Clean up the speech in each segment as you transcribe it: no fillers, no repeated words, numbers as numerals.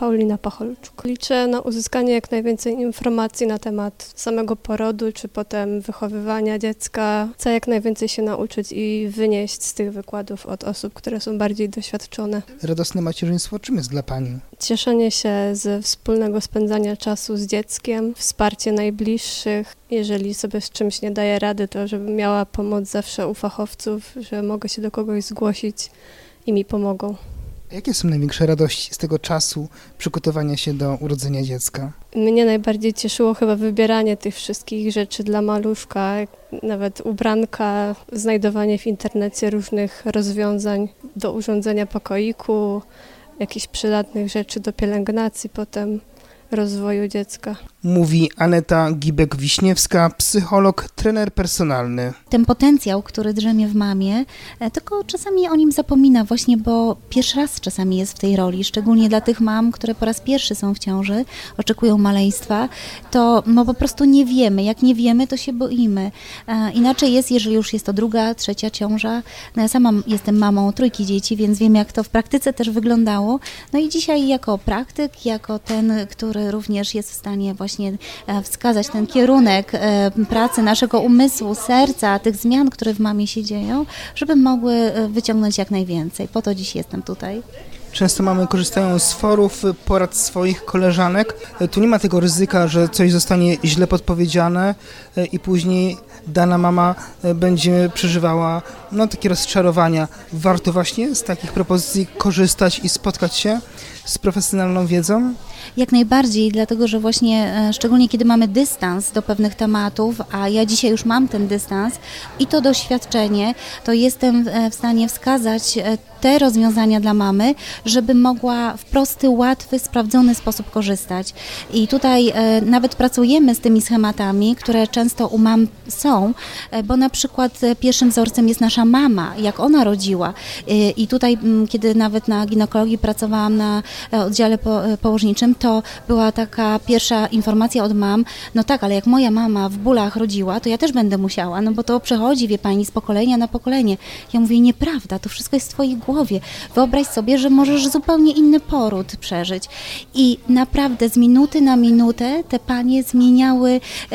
Paulina Pacholczuk. Liczę na uzyskanie jak najwięcej informacji na temat samego porodu, czy potem wychowywania dziecka. Chcę jak najwięcej się nauczyć i wynieść z tych wykładów od osób, które są bardziej doświadczone. Radosne macierzyństwo czym jest dla Pani? Cieszenie się ze wspólnego spędzania czasu z dzieckiem, wsparcie najbliższych. Jeżeli sobie z czymś nie daję rady, to żebym miała pomoc zawsze u fachowców, że mogę się do kogoś zgłosić i mi pomogą. Jakie są największe radości z tego czasu przygotowania się do urodzenia dziecka? Mnie najbardziej cieszyło chyba wybieranie tych wszystkich rzeczy dla maluszka, nawet ubranka, znajdowanie w internecie różnych rozwiązań do urządzenia pokoiku, jakichś przydatnych rzeczy do pielęgnacji potem rozwoju dziecka. Mówi Aneta Gibek-Wiśniewska, psycholog, trener personalny. Ten potencjał, który drzemie w mamie, tylko czasami o nim zapomina właśnie, bo pierwszy raz czasami jest w tej roli, szczególnie dla tych mam, które po raz pierwszy są w ciąży, oczekują maleństwa, to po prostu nie wiemy. Jak nie wiemy, to się boimy. Inaczej jest, jeżeli już jest to druga, trzecia ciąża. No ja sama jestem mamą 3 dzieci, więc wiem, jak to w praktyce też wyglądało. No i dzisiaj jako praktyk, jako ten, który również jest w stanie właśnie wskazać ten kierunek pracy naszego umysłu, serca, tych zmian, które w mamie się dzieją, żeby mogły wyciągnąć jak najwięcej. Po to dziś jestem tutaj. Często mamy korzystają z forów, porad swoich koleżanek. Tu nie ma tego ryzyka, że coś zostanie źle podpowiedziane i później dana mama będzie przeżywała takie rozczarowania. Warto właśnie z takich propozycji korzystać i spotkać się z profesjonalną wiedzą? Jak najbardziej, dlatego że właśnie szczególnie kiedy mamy dystans do pewnych tematów, a ja dzisiaj już mam ten dystans i to doświadczenie, to jestem w stanie wskazać te rozwiązania dla mamy, żeby mogła w prosty, łatwy, sprawdzony sposób korzystać. I tutaj nawet pracujemy z tymi schematami, które często u mam są, bo na przykład pierwszym wzorcem jest nasza mama, jak ona rodziła. I tutaj, kiedy nawet na ginekologii pracowałam na oddziale położniczym, to była taka pierwsza informacja od mam, no tak, ale jak moja mama w bólach rodziła, to ja też będę musiała, bo to przechodzi, wie pani, z pokolenia na pokolenie. Ja mówię, nieprawda, to wszystko jest w twojej głowie. Wyobraź sobie, że możesz zupełnie inny poród przeżyć. I naprawdę z minuty na minutę te panie zmieniały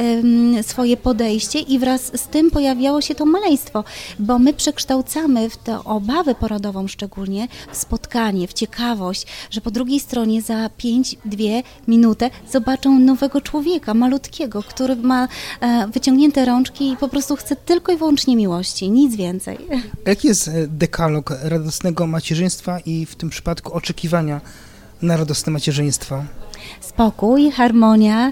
swoje podejście i wraz z tym pojawiało się to maleństwo, bo my przekształcamy w tę obawę porodową szczególnie w spotkanie, w ciekawość, że po drugiej stronie za 2 minuty zobaczą nowego człowieka, malutkiego, który ma wyciągnięte rączki i po prostu chce tylko i wyłącznie miłości, nic więcej. Jaki jest dekalog radosnego macierzyństwa i w tym przypadku oczekiwania na radosne macierzyństwo? Spokój, harmonia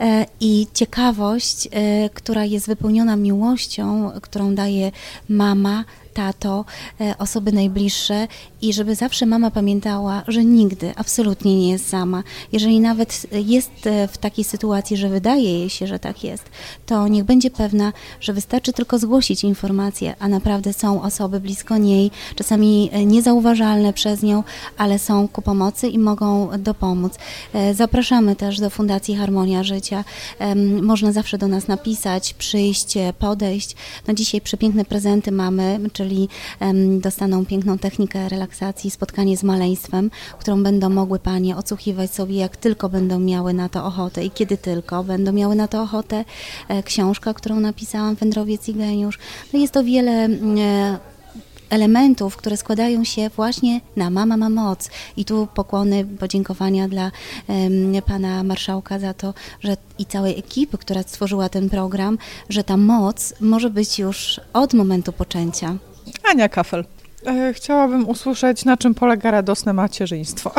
i ciekawość, która jest wypełniona miłością, którą daje mama, tato, osoby najbliższe i żeby zawsze mama pamiętała, że nigdy, absolutnie nie jest sama. Jeżeli nawet jest w takiej sytuacji, że wydaje jej się, że tak jest, to niech będzie pewna, że wystarczy tylko zgłosić informację, a naprawdę są osoby blisko niej, czasami niezauważalne przez nią, ale są ku pomocy i mogą dopomóc. Zapraszamy też do Fundacji Harmonia Życia. Można zawsze do nas napisać, przyjść, podejść. No dzisiaj przepiękne prezenty mamy, czyli dostaną piękną technikę relaksacji, spotkanie z maleństwem, którą będą mogły panie odsłuchiwać sobie, jak tylko będą miały na to ochotę i kiedy tylko będą miały na to ochotę. Książka, którą napisałam, Wędrowiec i geniusz. No jest to wiele elementów, które składają się właśnie na Mama ma moc. I tu pokłony, podziękowania dla pana marszałka za to, że i całej ekipy, która stworzyła ten program, że ta moc może być już od momentu poczęcia. Ania Kafel. Chciałabym usłyszeć, na czym polega radosne macierzyństwo.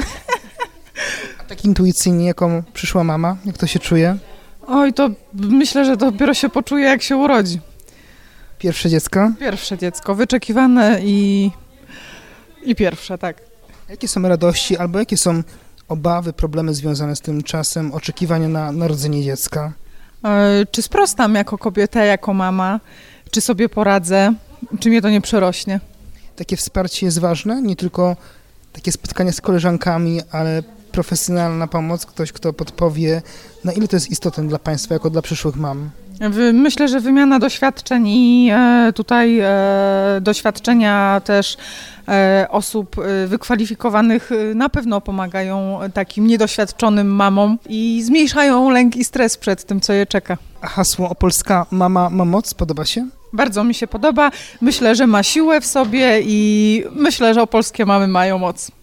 A tak intuicyjnie, jaką przyszła mama? Jak to się czuje? Oj, to myślę, że dopiero się poczuje, jak się urodzi. Pierwsze dziecko? Pierwsze dziecko, wyczekiwane i pierwsze, tak. Jakie są radości albo jakie są obawy, problemy związane z tym czasem oczekiwania na narodzenie dziecka? Czy sprostam jako kobieta, jako mama? Czy sobie poradzę? Czy mnie to nie przerośnie? Takie wsparcie jest ważne, nie tylko takie spotkania z koleżankami, ale profesjonalna pomoc, ktoś, kto podpowie, na ile to jest istotne dla państwa, jako dla przyszłych mam? Myślę, że wymiana doświadczeń i tutaj doświadczenia też osób wykwalifikowanych na pewno pomagają takim niedoświadczonym mamom i zmniejszają lęk i stres przed tym, co je czeka. A hasło opolska mama ma moc, podoba się? Bardzo mi się podoba. Myślę, że ma siłę w sobie i myślę, że opolskie mamy mają moc.